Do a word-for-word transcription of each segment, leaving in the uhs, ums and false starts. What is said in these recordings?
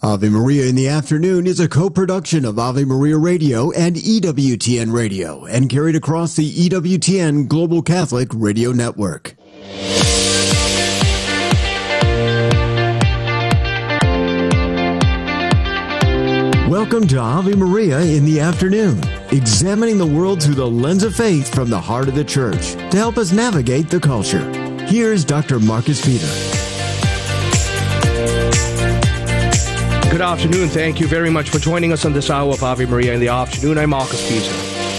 Ave Maria in the Afternoon is a co-production of Ave Maria Radio and E W T N Radio and carried across the E W T N Global Catholic Radio Network. Welcome to Ave Maria in the Afternoon, examining the world through the lens of faith from the heart of the Church to help us navigate the culture. Here's Doctor Marcus Peter. Good afternoon. Thank you very much for joining us on this hour of Ave Maria in the Afternoon. I'm Marcus Peter.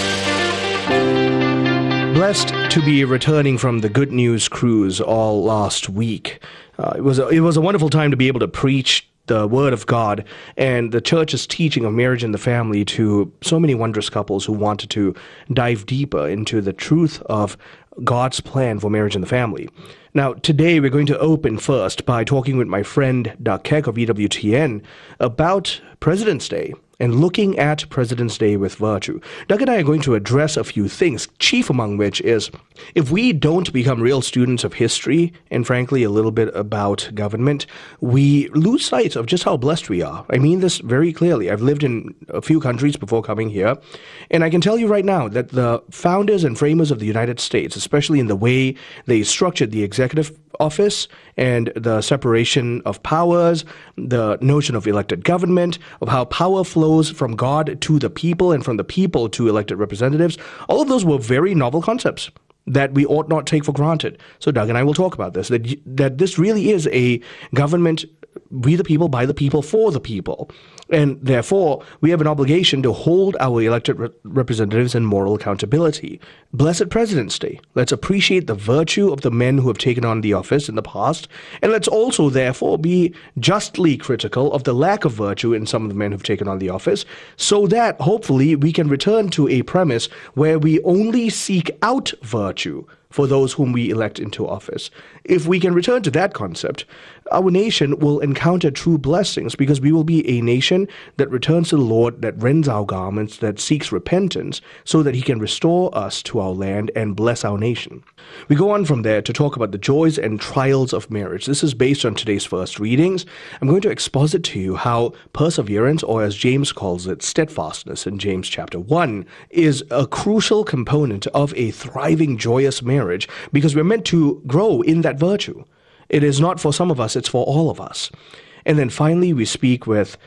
Blessed to be returning from the Good News Cruise all last week. Uh, it was a, it was a wonderful time to be able to preach the Word of God and the Church's teaching of marriage and the family to so many wondrous couples who wanted to dive deeper into the truth of God's plan for marriage and the family. Now, today we're going to open first by talking with my friend Doug Keck of E W T N about President's Day and looking at President's Day with virtue. Doug and I are going to address a few things, chief among which is if we don't become real students of history and frankly a little bit about government, we lose sight of just how blessed we are. I mean this very clearly. I've lived in a few countries before coming here, and I can tell you right now that the founders and framers of the United States, especially in the way they structured the executive office and the separation of powers, the notion of elected government, of how power flows from God to the people and from the people to elected representatives, all of those were very novel concepts that we ought not take for granted. So Doug and I will talk about this, that, that this really is a government, we the people, by the people, for the people. And therefore, we have an obligation to hold our elected re- representatives in moral accountability. Blessed President's Day. Let's appreciate the virtue of the men who have taken on the office in the past, and let's also, therefore, be justly critical of the lack of virtue in some of the men who've taken on the office, so that, hopefully, we can return to a premise where we only seek out virtue for those whom we elect into office. If we can return to that concept, our nation will encounter true blessings because we will be a nation that returns to the Lord, that rends our garments, that seeks repentance so that he can restore us to our land and bless our nation. We go on from there to talk about the joys and trials of marriage. This is based on today's first readings. I'm going to exposit to you how perseverance, or as James calls it, steadfastness in James chapter one, is a crucial component of a thriving, joyous marriage because we're meant to grow in that virtue. It is not for some of us, it's for all of us. And then finally, we speak with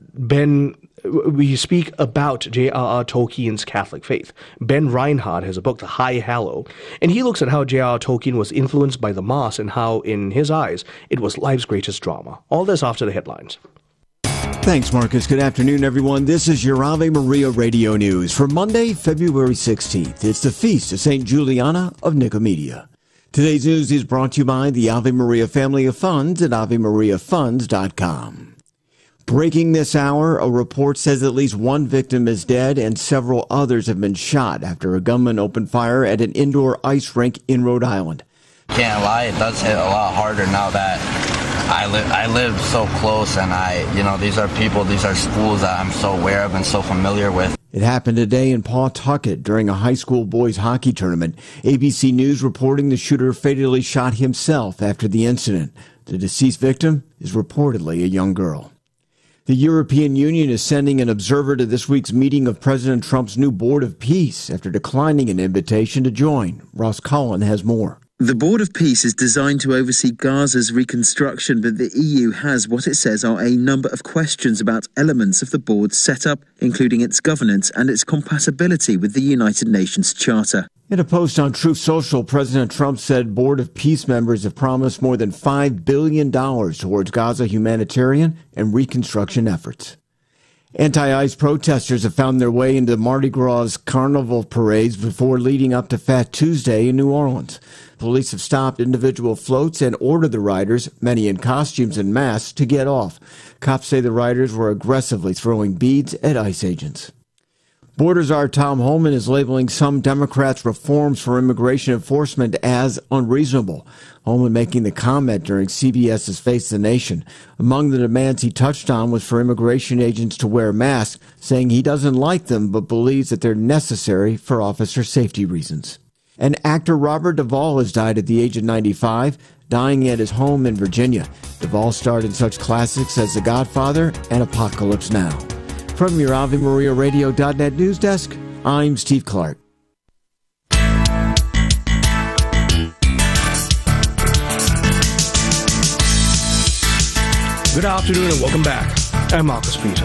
Ben, we speak about J R R Tolkien's Catholic faith. Ben Reinhardt has a book, The High Hallow, and he looks at how J R R Tolkien was influenced by the Mass and how, in his eyes, it was life's greatest drama. All this after the headlines. Thanks, Marcus. Good afternoon, everyone. This is your Ave Maria Radio News for Monday, February sixteenth. It's the feast of Saint Juliana of Nicomedia. Today's news is brought to you by the Ave Maria Family of Funds at ave maria funds dot com. Breaking this hour, a report says at least one victim is dead and several others have been shot after a gunman opened fire at an indoor ice rink in Rhode Island. Can't lie, it does hit a lot harder now that I live I live so close, and I, you know, these are people, these are schools that I'm so aware of and so familiar with. It happened today in Pawtucket during a high school boys hockey tournament. A B C News reporting the shooter fatally shot himself after the incident. The deceased victim is reportedly a young girl. The European Union is sending an observer to this week's meeting of President Trump's new Board of Peace after declining an invitation to join. Ross Collin has more. The Board of Peace is designed to oversee Gaza's reconstruction, but the E U has what it says are a number of questions about elements of the board's setup, including its governance and its compatibility with the United Nations Charter. In a post on Truth Social, President Trump said Board of Peace members have promised more than five billion dollars towards Gaza humanitarian and reconstruction efforts. Anti-ICE protesters have found their way into Mardi Gras carnival parades before leading up to Fat Tuesday in New Orleans. Police have stopped individual floats and ordered the riders, many in costumes and masks, to get off. Cops say the riders were aggressively throwing beads at ICE agents. Border Czar Tom Homan is labeling some Democrats' reforms for immigration enforcement as unreasonable. Homan making the comment during CBS's Face the Nation. Among the demands he touched on was for immigration agents to wear masks, saying he doesn't like them but believes that they're necessary for officer safety reasons. And actor Robert Duvall has died at the age of ninety-five. dying at his home in Virginia. Duvall starred in such classics as The Godfather and Apocalypse Now. From your Ave Maria Radio dot net news desk, I'm Steve Clark. Good afternoon and welcome back. I'm Marcus Peter.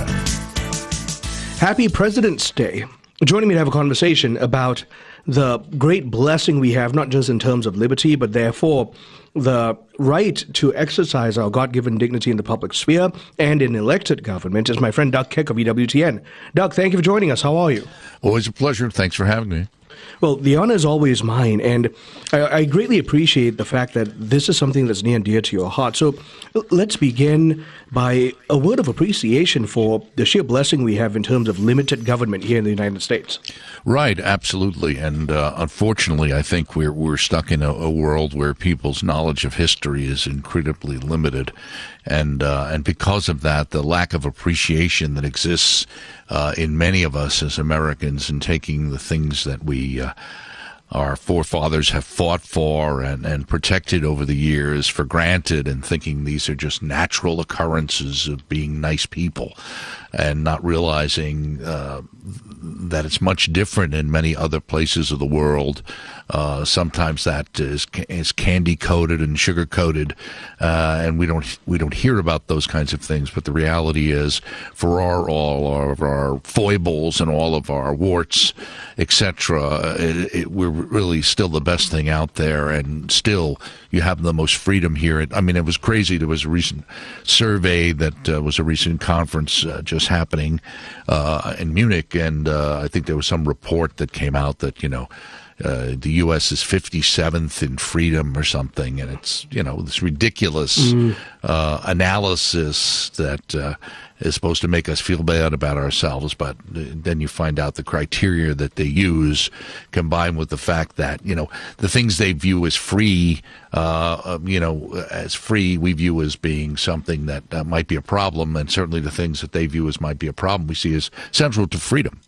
Happy President's Day. Joining me to have a conversation about the great blessing we have, not just in terms of liberty, but therefore the right to exercise our God-given dignity in the public sphere and in elected government, is my friend Doug Keck of E W T N. Doug, thank you for joining us. How are you? Always a pleasure. Thanks for having me. Well, the honor is always mine, and I, I greatly appreciate the fact that this is something that's near and dear to your heart. So let's begin by a word of appreciation for the sheer blessing we have in terms of limited government here in the United States. Right, absolutely. And uh, unfortunately, I think we're we're stuck in a, a world where people's knowledge of history is incredibly limited. And uh, and because of that, the lack of appreciation that exists uh, in many of us as Americans in taking the things that we uh, our forefathers have fought for and, and protected over the years for granted, and thinking these are just natural occurrences of being nice people, and not realizing uh, that it's much different in many other places of the world. Uh, sometimes that is is candy coated and sugar coated, uh, and we don't we don't hear about those kinds of things. But the reality is, for our all of our foibles and all of our warts, et cetera, it, it, we're really still the best thing out there, and still you have the most freedom here. I mean, it was crazy. There was a recent survey that uh, was a recent conference uh, just happening uh, in Munich, and uh, I think there was some report that came out that, you know, Uh, the U S is fifty-seventh in freedom or something, and it's, you know, this ridiculous mm. uh, analysis that uh, is supposed to make us feel bad about ourselves, but then you find out the criteria that they use, combined with the fact that, you know, the things they view as free, uh, you know, as free, we view as being something that uh, might be a problem, and certainly the things that they view as might be a problem, we see as central to freedom.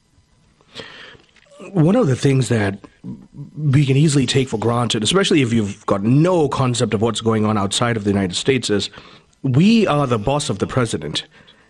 One of the things that we can easily take for granted, especially if you've got no concept of what's going on outside of the United States, is we are the boss of the president.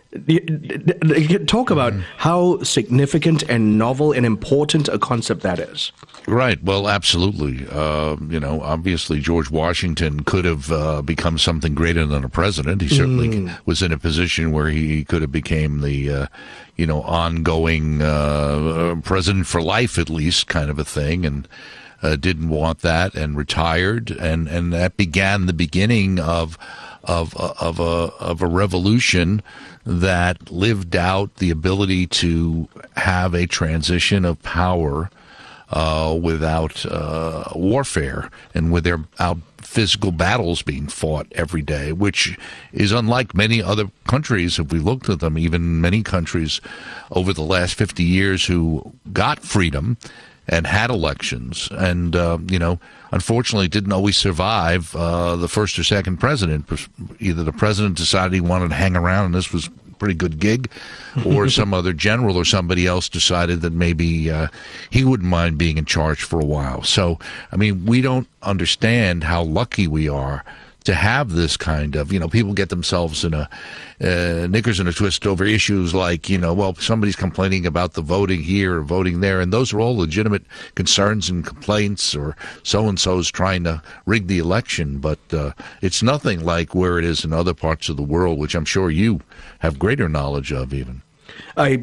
Talk about mm. how significant and novel and important a concept that is. Right. Well, absolutely. Uh, you know, obviously George Washington could have uh, become something greater than a president. He certainly mm. was in a position where he could have became the, uh, you know, ongoing uh, president for life, at least, kind of a thing, and uh, didn't want that and retired, and, and that began the beginning of of of a of a revolution that lived out the ability to have a transition of power uh, without uh, warfare and without physical battles being fought every day, which is unlike many other countries. If we looked at them, even many countries over the last fifty years who got freedom and had elections, and, uh, you know, unfortunately didn't always survive uh, the first or second president. Either the president decided he wanted to hang around and this was a pretty good gig, or some other general or somebody else decided that maybe uh, he wouldn't mind being in charge for a while. So, I mean, we don't understand how lucky we are to have this kind of, you know, people get themselves in a uh, knickers in a twist over issues like, you know, well, somebody's complaining about the voting here or voting there, and those are all legitimate concerns and complaints, or so-and-so's trying to rig the election, but uh, it's nothing like where it is in other parts of the world, which I'm sure you have greater knowledge of even. I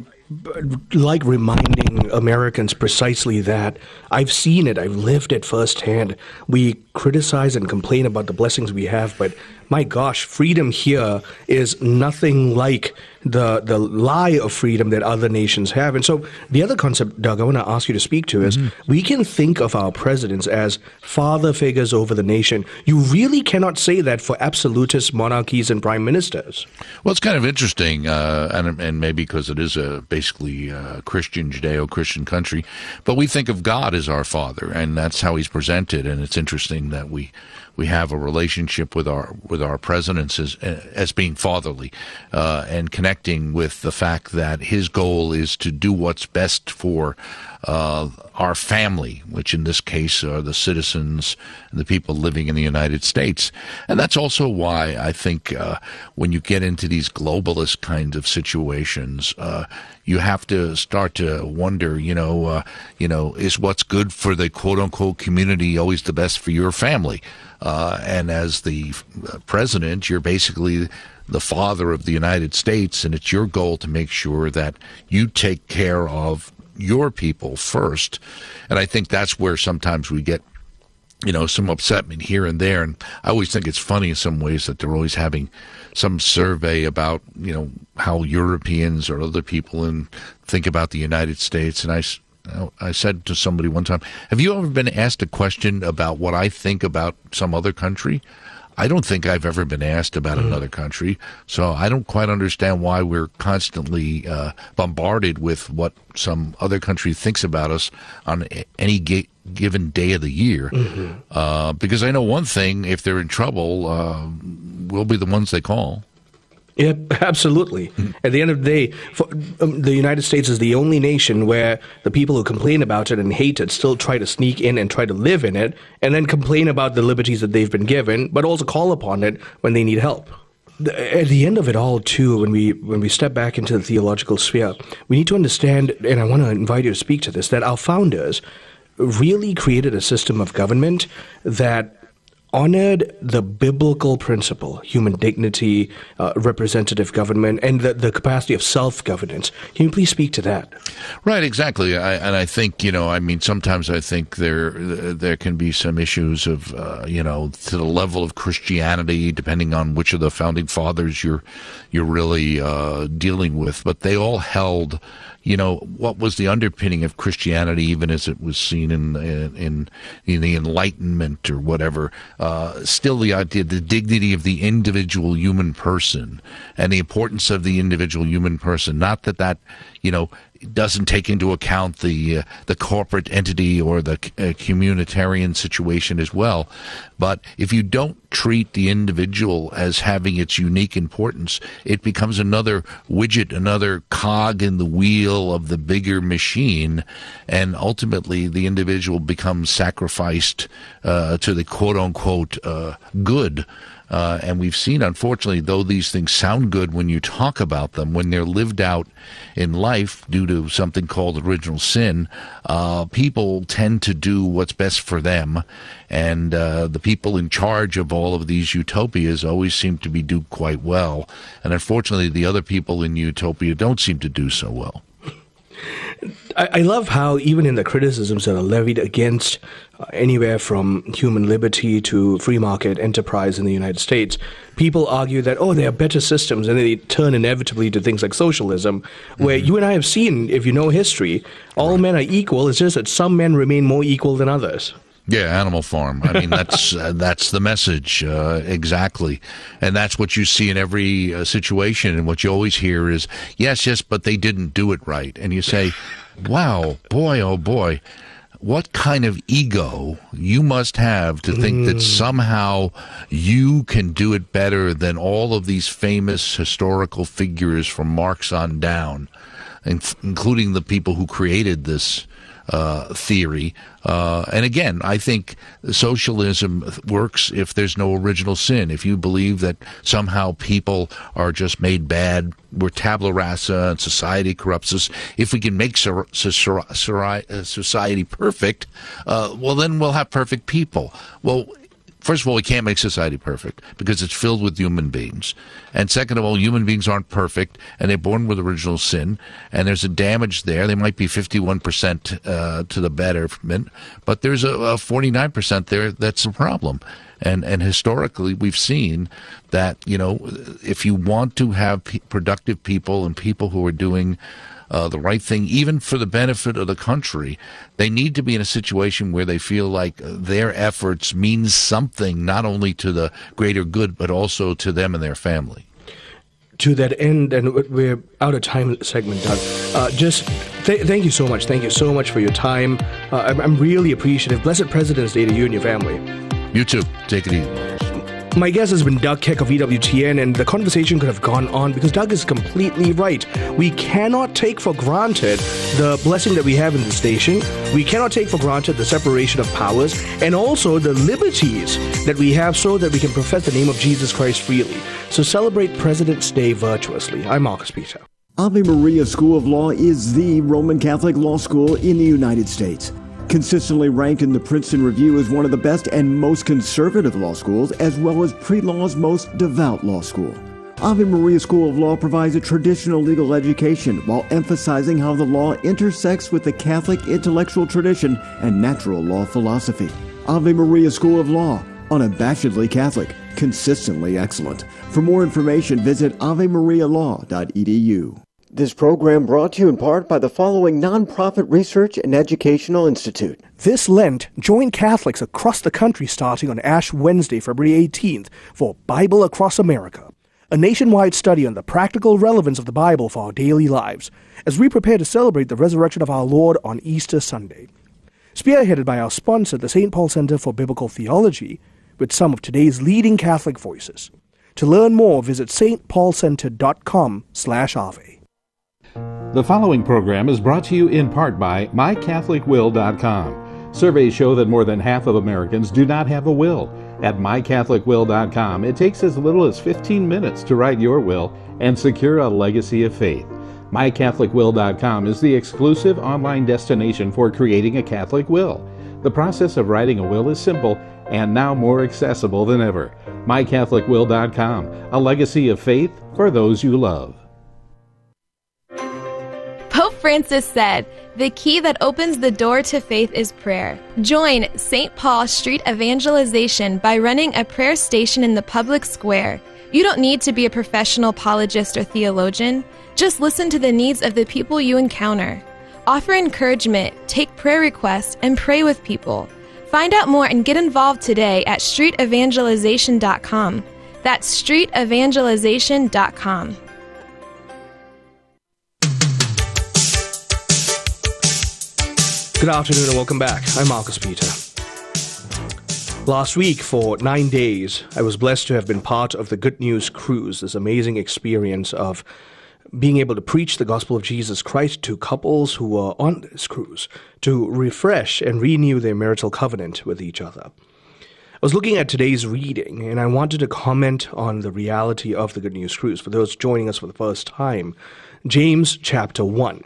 like reminding Americans precisely that. I've seen it. I've lived it firsthand. We criticize and complain about the blessings we have, but my gosh, freedom here is nothing like the the lie of freedom that other nations have. And so the other concept, Doug, I want to ask you to speak to is mm-hmm. we can think of our presidents as father figures over the nation. You really cannot say that for absolutist monarchies and prime ministers. Well, it's kind of interesting, uh, and, and maybe because it is a basically a Christian, Judeo-Christian country, but we think of God as our father, and that's how he's presented, and it's interesting that we we have a relationship with our with with our presidents as as being fatherly, uh, and connecting with the fact that his goal is to do what's best for uh, our family, which in this case are the citizens and the people living in the United States. And that's also why I think uh, when you get into these globalist kind of situations, uh, you have to start to wonder, you know, uh, you know, is what's good for the quote-unquote community always the best for your family? Uh, and as the president, you're basically the father of the United States, and it's your goal to make sure that you take care of your people first. And I think that's where sometimes we get, you know, some upsetment here and there. And I always think it's funny in some ways that they're always having some survey about, you know, how Europeans or other people in, think about the United States. And I, I said to somebody one time, have you ever been asked a question about what I think about some other country? I don't think I've ever been asked about mm. another country, so I don't quite understand why we're constantly uh, bombarded with what some other country thinks about us on any ga- given day of the year. Mm-hmm. Uh, because I know one thing, if they're in trouble, uh, we'll be the ones they call. Yeah, absolutely. At the end of the day, for, um, the United States is the only nation where the people who complain about it and hate it still try to sneak in and try to live in it, and then complain about the liberties that they've been given, but also call upon it when they need help. The, at the end of it all, too, when we when we step back into the theological sphere, we need to understand, and I want to invite you to speak to this, that our founders really created a system of government that honored the biblical principle, human dignity, uh, representative government, and the, the capacity of self-governance. Can you please speak to that? Right, exactly. I, and I think, you know, I mean, sometimes I think there there can be some issues of, uh, you know, to the level of Christianity, depending on which of the founding fathers you're you're really uh, dealing with. But they all held, you know, what was the underpinning of Christianity, even as it was seen in in, in the Enlightenment or whatever, uh, still the idea, the dignity of the individual human person and the importance of the individual human person. Not that that, you know, doesn't take into account the uh, the corporate entity or the uh, communitarian situation as well. But if you don't treat the individual as having its unique importance, it becomes another widget, another cog in the wheel of the bigger machine, and ultimately the individual becomes sacrificed uh, to the quote-unquote uh, good. Uh, and we've seen, unfortunately, though these things sound good when you talk about them, when they're lived out in life due to something called original sin, uh, people tend to do what's best for them. And uh, the people in charge of all of these utopias always seem to be do quite well. And unfortunately, the other people in utopia don't seem to do so well. I love how even in the criticisms that are levied against uh, anywhere from human liberty to free market enterprise in the United States, people argue that, oh, there are better systems, and they turn inevitably to things like socialism, where mm-hmm. you and I have seen, if you know history, all right. men are equal. It's just that some men remain more equal than others. Yeah, Animal Farm. I mean, that's uh, that's the message, uh, exactly. And that's what you see in every uh, situation. And what you always hear is, yes, yes, but they didn't do it right. And you say, wow, boy, oh boy, what kind of ego you must have to think mm. that somehow you can do it better than all of these famous historical figures from Marx on down, including the people who created this Uh, theory. Uh, and again, I think socialism works if there's no original sin. If you believe that somehow people are just made bad, we're tabula rasa and society corrupts us. If we can make so, so, so, society perfect, uh, well, then we'll have perfect people. Well, first of all, we can't make society perfect because it's filled with human beings. And second of all, human beings aren't perfect, and they're born with original sin, and there's a damage there. They might be fifty-one percent uh, to the betterment, but there's a, a forty-nine percent there that's a problem. And and historically, we've seen that, you know, if you want to have p- productive people and people who are doing Uh, the right thing, even for the benefit of the country, they need to be in a situation where they feel like their efforts mean something, not only to the greater good, but also to them and their family. To that end, and we're out of time segment, Doug, uh, just th- thank you so much. Thank you so much for your time. Uh, I'm, I'm really appreciative. Blessed President's Day to you and your family. You too. Take it easy. My guest has been Doug Keck of E W T N, and the conversation could have gone on because Doug is completely right. We cannot take for granted the blessing that we have in the station. We cannot take for granted the separation of powers and also the liberties that we have so that we can profess the name of Jesus Christ freely. So celebrate President's Day virtuously. I'm Marcus Peter. Ave Maria School of Law is the Roman Catholic law school in the United States. Consistently ranked in the Princeton Review as one of the best and most conservative law schools, as well as pre-law's most devout law school. Ave Maria School of Law provides a traditional legal education while emphasizing how the law intersects with the Catholic intellectual tradition and natural law philosophy. Ave Maria School of Law, unabashedly Catholic, consistently excellent. For more information, visit ave maria law dot e d u. This program brought to you in part by the following nonprofit research and educational institute. This Lent, join Catholics across the country starting on Ash Wednesday, February eighteenth, for Bible Across America, a nationwide study on the practical relevance of the Bible for our daily lives, as we prepare to celebrate the resurrection of our Lord on Easter Sunday. Spearheaded by our sponsor, the Saint Paul Center for Biblical Theology, with some of today's leading Catholic voices. To learn more, visit s t paul center dot com slash ave. The following program is brought to you in part by my catholic will dot com. Surveys show that more than half of Americans do not have a will. At my catholic will dot com, it takes as little as fifteen minutes to write your will and secure a legacy of faith. my catholic will dot com is the exclusive online destination for creating a Catholic will. The process of writing a will is simple and now more accessible than ever. my catholic will dot com, a legacy of faith for those you love. Pope Francis said, "The key that opens the door to faith is prayer." Join Saint Paul Street Evangelization by running a prayer station in the public square. You don't need to be a professional apologist or theologian. Just listen to the needs of the people you encounter. Offer encouragement, take prayer requests, and pray with people. Find out more and get involved today at street evangelization dot com. That's street evangelization dot com. Good afternoon and welcome back. I'm Marcus Peter. Last week, for nine days, I was blessed to have been part of the Good News Cruise, this amazing experience of being able to preach the gospel of Jesus Christ to couples who were on this cruise to refresh and renew their marital covenant with each other. I was looking at today's reading, and I wanted to comment on the reality of the Good News Cruise. For those joining us for the first time, James chapter one.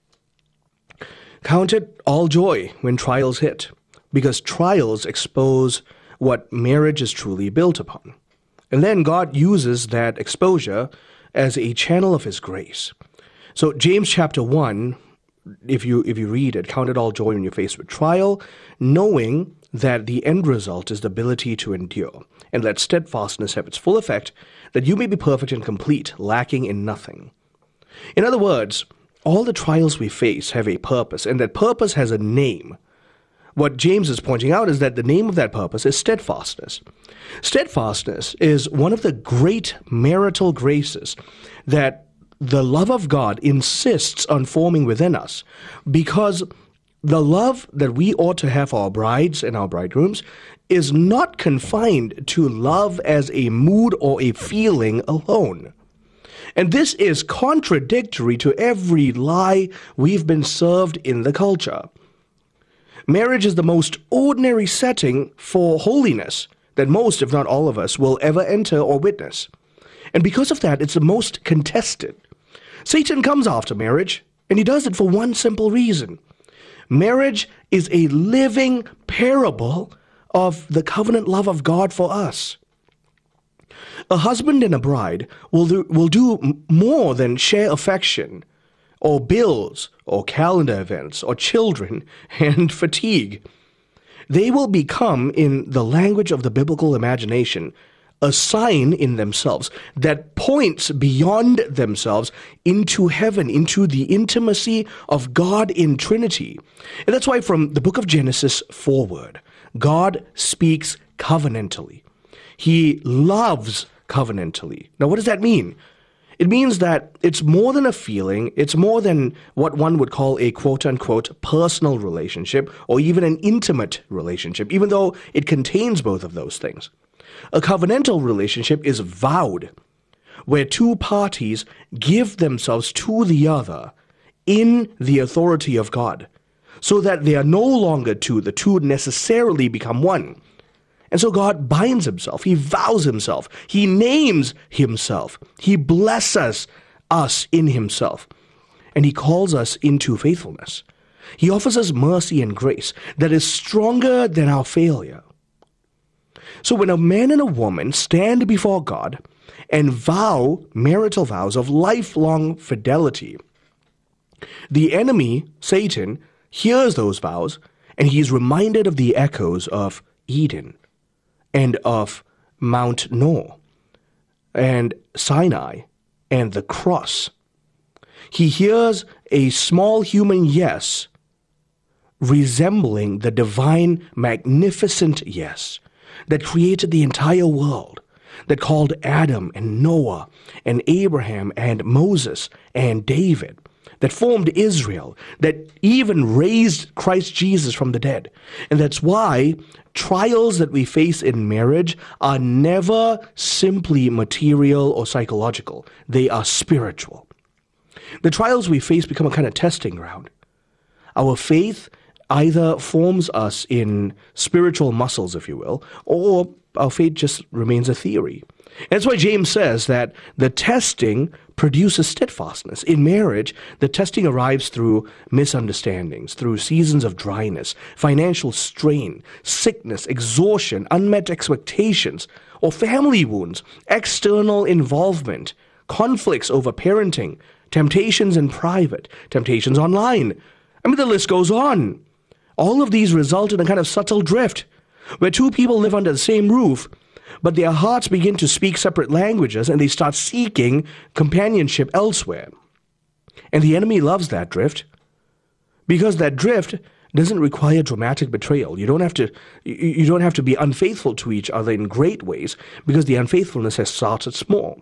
Count it all joy when trials hit, because trials expose what marriage is truly built upon. And then God uses that exposure as a channel of his grace. So James chapter one, if you if you read it, count it all joy when you're faced with trial, knowing that the end result is the ability to endure, and let steadfastness have its full effect, that you may be perfect and complete, lacking in nothing. In other words, all the trials we face have a purpose, and that purpose has a name. What James is pointing out is that the name of that purpose is steadfastness. Steadfastness is one of the great marital graces that the love of God insists on forming within us, because the love that we ought to have for our brides and our bridegrooms is not confined to love as a mood or a feeling alone. And this is contradictory to every lie we've been served in the culture. Marriage is the most ordinary setting for holiness that most, if not all of us, will ever enter or witness. And because of that, it's the most contested. Satan comes after marriage, and he does it for one simple reason. Marriage is a living parable of the covenant love of God for us. A husband and a bride will do, will do more than share affection, or bills, or calendar events, or children, and fatigue. They will become, in the language of the biblical imagination, a sign in themselves that points beyond themselves into heaven, into the intimacy of God in Trinity. And that's why from the book of Genesis forward, God speaks covenantally. He loves covenantally. Now, what does that mean? It means that it's more than a feeling, it's more than what one would call a quote-unquote personal relationship or even an intimate relationship, even though it contains both of those things. A covenantal relationship is vowed, where two parties give themselves to the other in the authority of God, so that they are no longer two. The two necessarily become one. And so God binds himself. He vows himself. He names himself. He blesses us in himself. And he calls us into faithfulness. He offers us mercy and grace that is stronger than our failure. So when a man and a woman stand before God and vow marital vows of lifelong fidelity, the enemy, Satan, hears those vows, and he is reminded of the echoes of Eden and of Mount Noah and Sinai and the cross. He hears a small human yes resembling the divine magnificent yes that created the entire world, that called Adam and Noah and Abraham and Moses and David, that formed Israel, that even raised Christ Jesus from the dead. And that's why trials that we face in marriage are never simply material or psychological. They are spiritual. The trials we face become a kind of testing ground. Our faith either forms us in spiritual muscles, if you will, or our faith just remains a theory. And that's why James says that the testing produces steadfastness. In marriage, the testing arrives through misunderstandings, through seasons of dryness, financial strain, sickness, exhaustion, unmet expectations, or family wounds, external involvement, conflicts over parenting, temptations in private, temptations online. I mean, the list goes on. All of these result in a kind of subtle drift, where two people live under the same roof, but their hearts begin to speak separate languages and they start seeking companionship elsewhere. And the enemy loves that drift, because that drift doesn't require dramatic betrayal. You don't have to, you don't have to be unfaithful to each other in great ways, because the unfaithfulness has started small.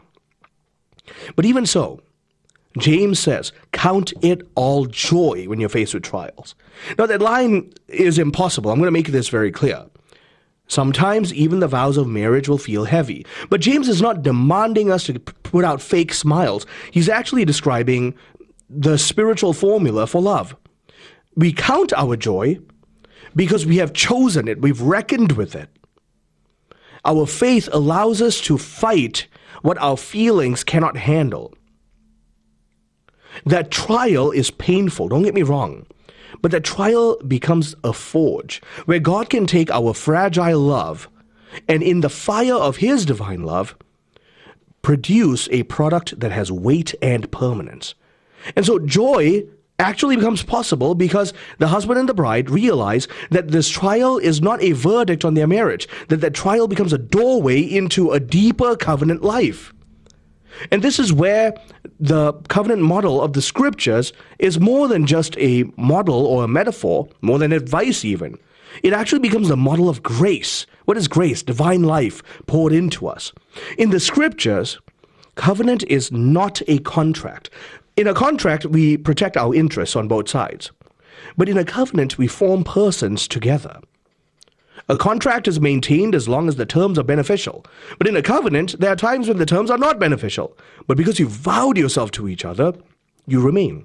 But even so, James says, count it all joy when you're faced with trials. Now, that line is impossible. I'm going to make this very clear. Sometimes even the vows of marriage will feel heavy. But James is not demanding us to put out fake smiles. He's actually describing the spiritual formula for love. We count our joy because we have chosen it. We've reckoned with it. Our faith allows us to fight what our feelings cannot handle. That trial is painful, don't get me wrong, but that trial becomes a forge where God can take our fragile love and in the fire of his divine love produce a product that has weight and permanence. And so joy actually becomes possible because the husband and the bride realize that this trial is not a verdict on their marriage, that that trial becomes a doorway into a deeper covenant life. And this is where the covenant model of the scriptures is more than just a model or a metaphor, more than advice even. It actually becomes the model of grace. What is grace? Divine life poured into us. In the scriptures, covenant is not a contract. In a contract, we protect our interests on both sides. But in a covenant, we form persons together. A contract is maintained as long as the terms are beneficial. But in a covenant, there are times when the terms are not beneficial. But because you vowed yourself to each other, you remain.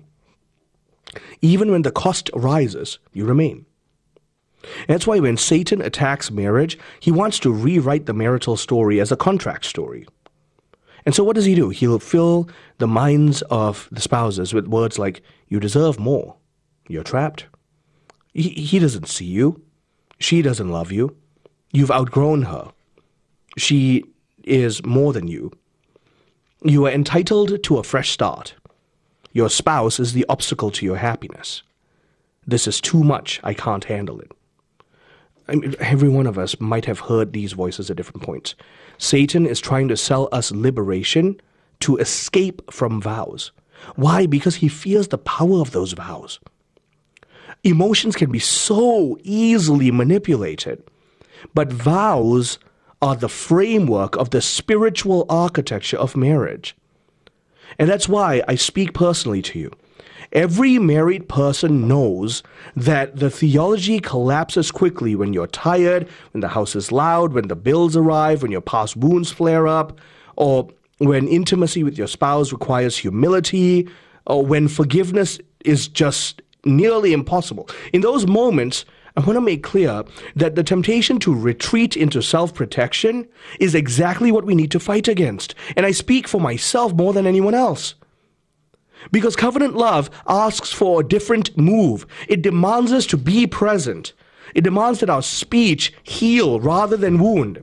Even when the cost rises, you remain. And that's why when Satan attacks marriage, he wants to rewrite the marital story as a contract story. And so what does he do? He'll fill the minds of the spouses with words like, you deserve more. You're trapped. He, he doesn't see you. She doesn't love you. You've outgrown her. She is more than you. You are entitled to a fresh start. Your spouse is the obstacle to your happiness. This is too much. I can't handle it. I mean, every one of us might have heard these voices at different points. Satan is trying to sell us liberation to escape from vows. Why? Because he fears the power of those vows. Emotions can be so easily manipulated, but vows are the framework of the spiritual architecture of marriage. And that's why I speak personally to you. Every married person knows that the theology collapses quickly when you're tired, when the house is loud, when the bills arrive, when your past wounds flare up, or when intimacy with your spouse requires humility, or when forgiveness is just nearly impossible. In those moments, I want to make clear that the temptation to retreat into self-protection is exactly what we need to fight against. And I speak for myself more than anyone else. Because covenant love asks for a different move. It demands us to be present. It demands that our speech heal rather than wound.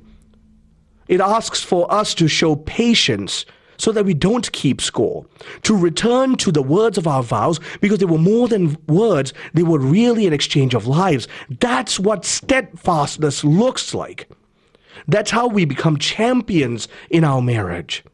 It asks for us to show patience so that we don't keep score, to return to the words of our vows because they were more than words, they were really an exchange of lives. That's what steadfastness looks like. That's how we become champions in our marriage.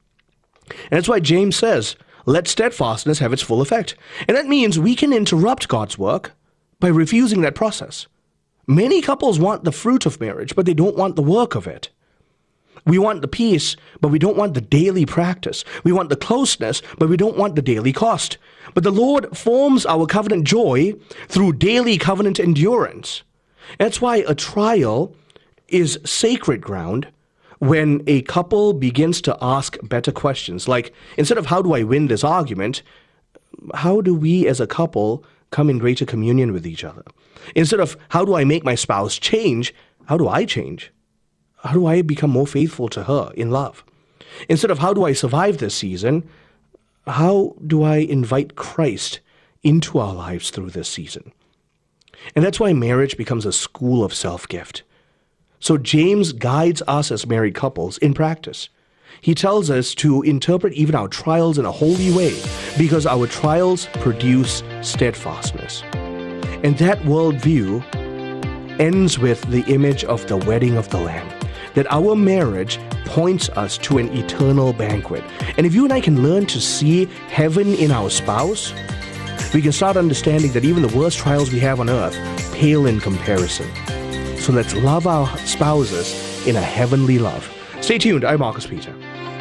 And that's why James says, let steadfastness have its full effect. And that means we can interrupt God's work by refusing that process. Many couples want the fruit of marriage, but they don't want the work of it. We want the peace, but we don't want the daily practice. We want the closeness, but we don't want the daily cost. But the Lord forms our covenant joy through daily covenant endurance. That's why a trial is sacred ground when a couple begins to ask better questions. Like, instead of how do I win this argument, how do we as a couple come in greater communion with each other? Instead of how do I make my spouse change, how do I change? How do I become more faithful to her in love? Instead of how do I survive this season, how do I invite Christ into our lives through this season? And that's why marriage becomes a school of self-gift. So James guides us as married couples in practice. He tells us to interpret even our trials in a holy way because our trials produce steadfastness. And that worldview ends with the image of the wedding of the Lamb. That our marriage points us to an eternal banquet. And if you and I can learn to see heaven in our spouse, we can start understanding that even the worst trials we have on earth pale in comparison. So let's love our spouses in a heavenly love. Stay tuned. I'm Marcus Peter.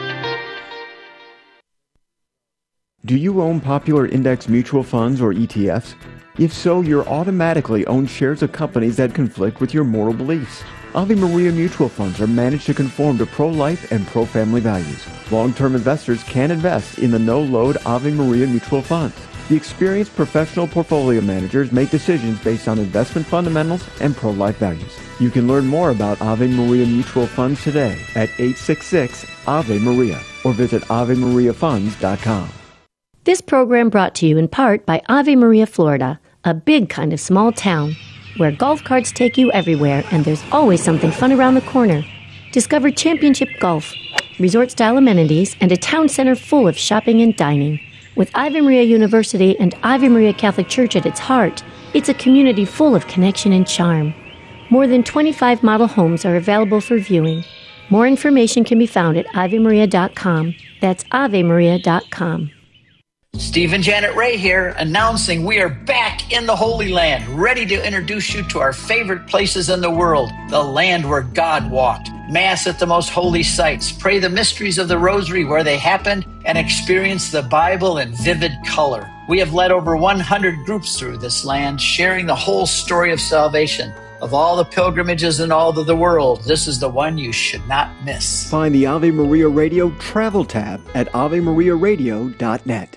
Do you own popular index mutual funds or E T Fs? If so, you're automatically own shares of companies that conflict with your moral beliefs. Ave Maria mutual funds are managed to conform to pro-life and pro-family values. Long-term investors can invest in the no-load Ave Maria mutual funds. The experienced professional portfolio managers make decisions based on investment fundamentals and pro-life values. You can learn more about Ave Maria mutual funds today at eight six six Ave Maria or visit ave maria funds dot com. This program brought to you in part by Ave Maria, Florida, a big kind of small town where golf carts take you everywhere and there's always something fun around the corner. Discover championship golf, resort-style amenities, and a town center full of shopping and dining. With Ave Maria University and Ave Maria Catholic Church at its heart, it's a community full of connection and charm. More than twenty-five model homes are available for viewing. More information can be found at ave maria dot com. That's ave maria dot com. Steve and Janet Ray here, announcing we are back in the Holy Land, ready to introduce you to our favorite places in the world, the land where God walked. Mass at the most holy sites, pray the mysteries of the Rosary where they happened, and experience the Bible in vivid color. We have led over one hundred groups through this land, sharing the whole story of salvation. Of all the pilgrimages in all of the world, this is the one you should not miss. Find the Ave Maria Radio Travel tab at ave maria radio dot net.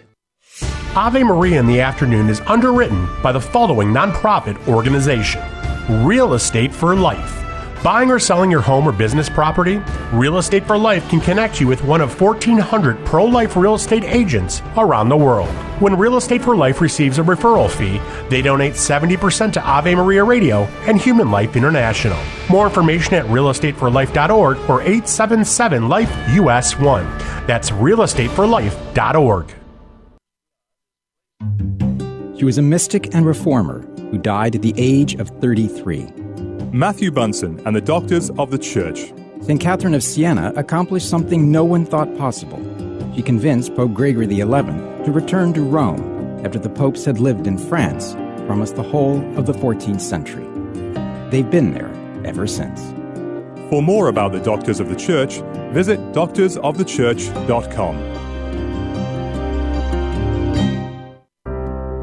Ave Maria in the Afternoon is underwritten by the following nonprofit organization: Real Estate for Life. Buying or selling your home or business property? Real Estate for Life can connect you with one of fourteen hundred pro-life real estate agents around the world. When Real Estate for Life receives a referral fee, they donate seventy percent to Ave Maria Radio and Human Life International. More information at real estate for life dot org or eight seven seven life U S one. That's real estate for life dot org. He was a mystic and reformer who died at the age of thirty-three. Matthew Bunson and the Doctors of the Church. Saint Catherine of Siena accomplished something no one thought possible. She convinced Pope Gregory the eleventh to return to Rome after the popes had lived in France for almost the whole of the fourteenth century. They've been there ever since. For more about the Doctors of the Church, visit doctors of the church dot com.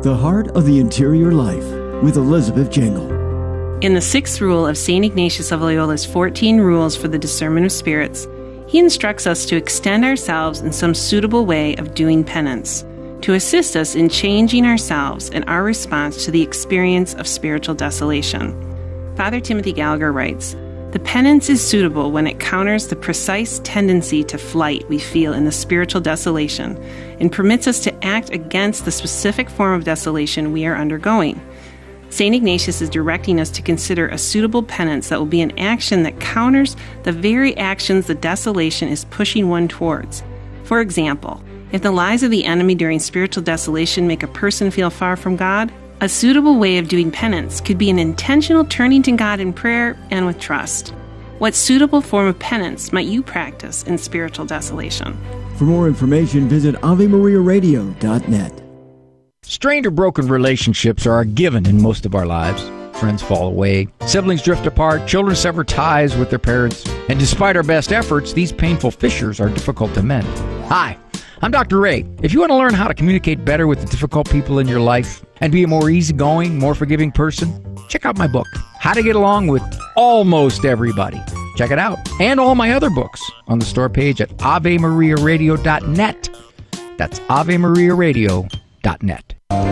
The Heart of the Interior Life with Elizabeth Jingle. In the sixth rule of Saint Ignatius of Loyola's fourteen Rules for the Discernment of Spirits, he instructs us to extend ourselves in some suitable way of doing penance, to assist us in changing ourselves and our response to the experience of spiritual desolation. Father Timothy Gallagher writes, "The penance is suitable when it counters the precise tendency to flight we feel in the spiritual desolation and permits us to act against the specific form of desolation we are undergoing. Saint Ignatius is directing us to consider a suitable penance that will be an action that counters the very actions the desolation is pushing one towards. For example, if the lies of the enemy during spiritual desolation make a person feel far from God, a suitable way of doing penance could be an intentional turning to God in prayer and with trust. What suitable form of penance might you practice in spiritual desolation?" For more information, visit ave maria radio dot net. Strained or broken relationships are a given in most of our lives. Friends fall away, siblings drift apart, children sever ties with their parents, and despite our best efforts, these painful fissures are difficult to mend. Hi, I'm Doctor Ray. If you want to learn how to communicate better with the difficult people in your life and be a more easygoing, more forgiving person, check out my book, How to Get Along with Almost Everybody. Check it out, and all my other books on the store page at ave maria radio dot net. That's ave maria radio dot net.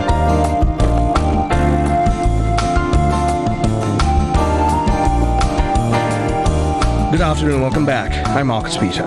Good afternoon, welcome back. I'm Marcus Peter.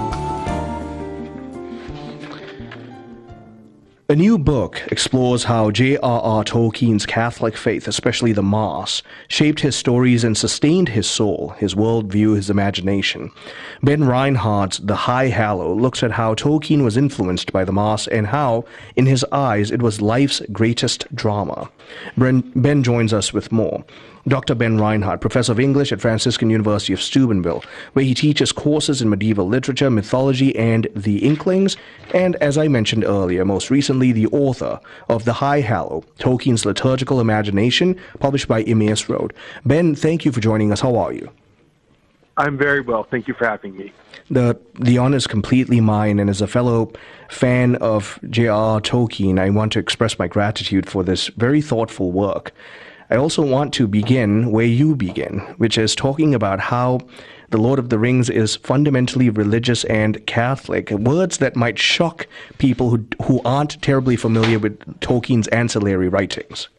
A new book explores how J R R Tolkien's Catholic faith, especially the Mass, shaped his stories and sustained his soul, his worldview, his imagination. Ben Reinhardt's The High Hallow looks at how Tolkien was influenced by the Mass and how, in his eyes, it was life's greatest drama. Ben, ben joins us with more. Doctor Ben Reinhardt, professor of English at Franciscan University of Steubenville, where he teaches courses in medieval literature, mythology, and the Inklings, and, as I mentioned earlier, most recently the author of The High Hallow, Tolkien's Liturgical Imagination, published by Emmaus Road. Ben, thank you for joining us. How are you? I'm very well. Thank you for having me. The the honor is completely mine, and as a fellow fan of J R R Tolkien, I want to express my gratitude for this very thoughtful work. I also want to begin where you begin, which is talking about how The Lord of the Rings is fundamentally religious and Catholic, words that might shock people who who aren't terribly familiar with Tolkien's ancillary writings.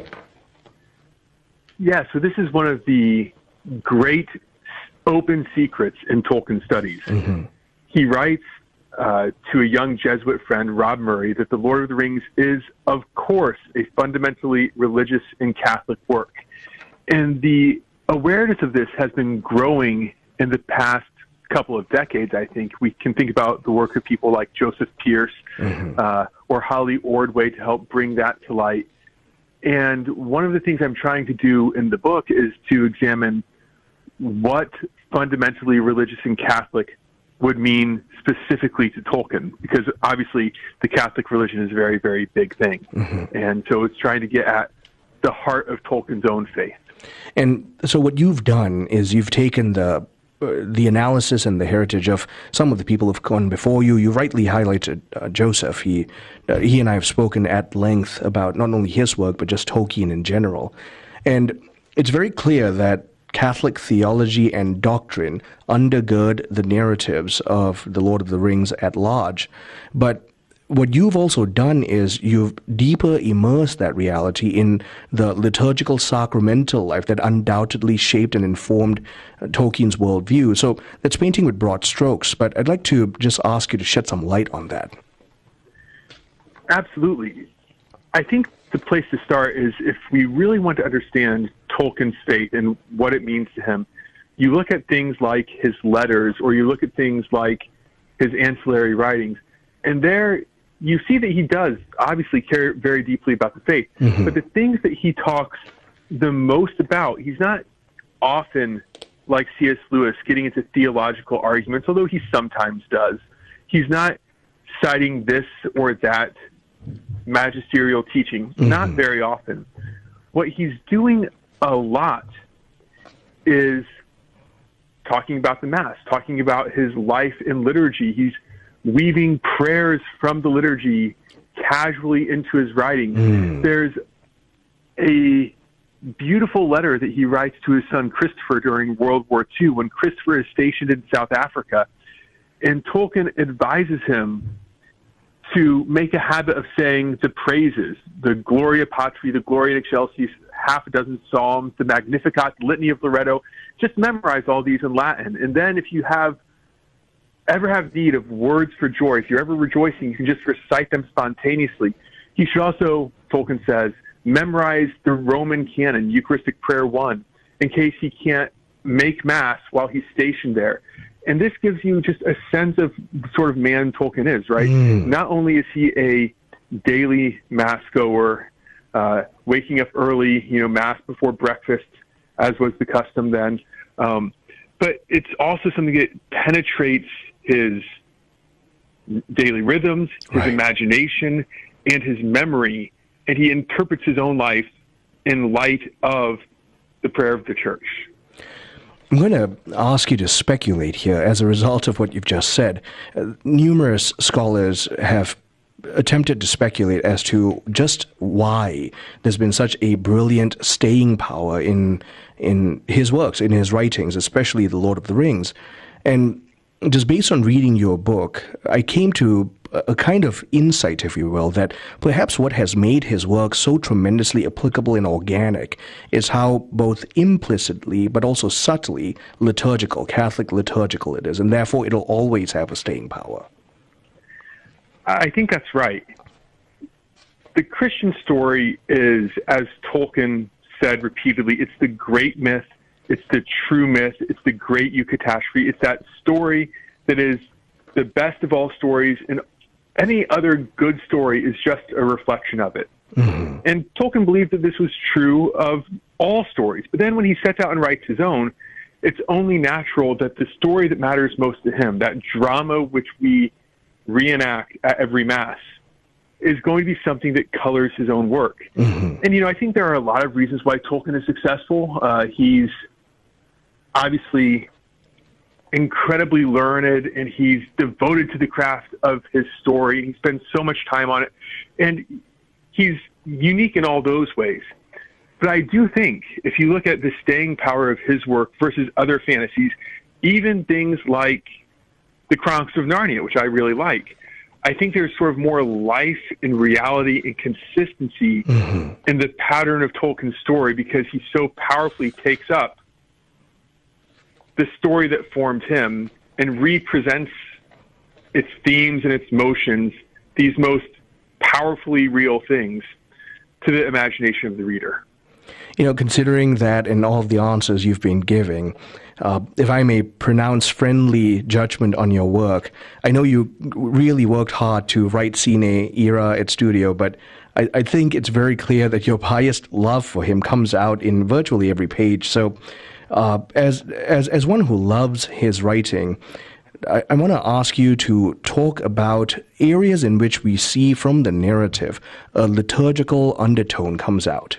Yeah, so this is one of the great open secrets in Tolkien studies. Mm-hmm. He writes uh, to a young Jesuit friend, Rob Murray, that The Lord of the Rings is, of course, a fundamentally religious and Catholic work. And the awareness of this has been growing in the past couple of decades, I think. We can think about the work of people like Joseph Pierce mm-hmm. uh, or Holly Ordway to help bring that to light. And one of the things I'm trying to do in the book is to examine what fundamentally religious and Catholic would mean specifically to Tolkien, because obviously the Catholic religion is a very, very big thing. Mm-hmm. And so it's trying to get at the heart of Tolkien's own faith. And so what you've done is you've taken the uh, the analysis and the heritage of some of the people who've gone before you. You rightly highlighted uh, Joseph. He, uh, he and I have spoken at length about not only his work, but just Tolkien in general. And it's very clear that Catholic theology and doctrine undergird the narratives of The Lord of the Rings at large. But what you've also done is you've deeper immersed that reality in the liturgical sacramental life that undoubtedly shaped and informed uh, Tolkien's worldview. So that's painting with broad strokes, but I'd like to just ask you to shed some light on that. Absolutely. I think the place to start is if we really want to understand Tolkien's faith and what it means to him, you look at things like his letters or you look at things like his ancillary writings, and there you see that he does obviously care very deeply about the faith. Mm-hmm. But the things that he talks the most about, he's not often like C S Lewis getting into theological arguments, although he sometimes does. He's not citing this or that magisterial teaching, mm-hmm. not very often. What he's doing a lot is talking about the Mass, talking about his life in liturgy. He's weaving prayers from the liturgy casually into his writing. Mm. There's a beautiful letter that he writes to his son Christopher during World War Two when Christopher is stationed in South Africa, and Tolkien advises him to make a habit of saying the praises, the Gloria Patri, the Gloria in Excelsis, half a dozen psalms, the Magnificat, the Litany of Loretto. Just memorize all these in Latin. And then if you have ever have need of words for joy, if you're ever rejoicing, you can just recite them spontaneously. He should also, Tolkien says, memorize the Roman canon, Eucharistic Prayer one, in case he can't make Mass while he's stationed there. And this gives you just a sense of the sort of man Tolkien is, right? Mm. Not only is he a daily Mass goer, uh, waking up early, you know, Mass before breakfast, as was the custom then, um, but it's also something that penetrates his daily rhythms, his right. imagination, and his memory, and he interprets his own life in light of the prayer of the Church. I'm going to ask you to speculate here as a result of what you've just said. Uh, numerous scholars have attempted to speculate as to just why there's been such a brilliant staying power in in his works, in his writings, especially The Lord of the Rings. And just based on reading your book, I came to a kind of insight, if you will, that perhaps what has made his work so tremendously applicable and organic is how both implicitly but also subtly liturgical, Catholic liturgical it is, and therefore it'll always have a staying power. I think that's right. The Christian story is, as Tolkien said repeatedly, it's the great myth, it's the true myth, it's the great eucatastrophe, it's that story that is the best of all stories, and any other good story is just a reflection of it. Mm-hmm. And Tolkien believed that this was true of all stories. But then when he sets out and writes his own, it's only natural that the story that matters most to him, that drama which we reenact at every Mass, is going to be something that colors his own work. Mm-hmm. And, you know, I think there are a lot of reasons why Tolkien is successful. Uh, he's obviously incredibly learned, and he's devoted to the craft of his story. He spends so much time on it, and he's unique in all those ways. But I do think if you look at the staying power of his work versus other fantasies, even things like the Chronicles of Narnia, which I really like, I think there's sort of more life and reality and consistency mm-hmm. in the pattern of Tolkien's story, because he so powerfully takes up the story that formed him and represents its themes and its motions, these most powerfully real things, to the imagination of the reader. You know, considering that and all of the answers you've been giving, uh, if I may pronounce friendly judgment on your work, I know you really worked hard to write Cine Era at Studio, but I, I think it's very clear that your highest love for him comes out in virtually every page. So uh, as, as, as one who loves his writing, I, I want to ask you to talk about areas in which we see from the narrative a liturgical undertone comes out.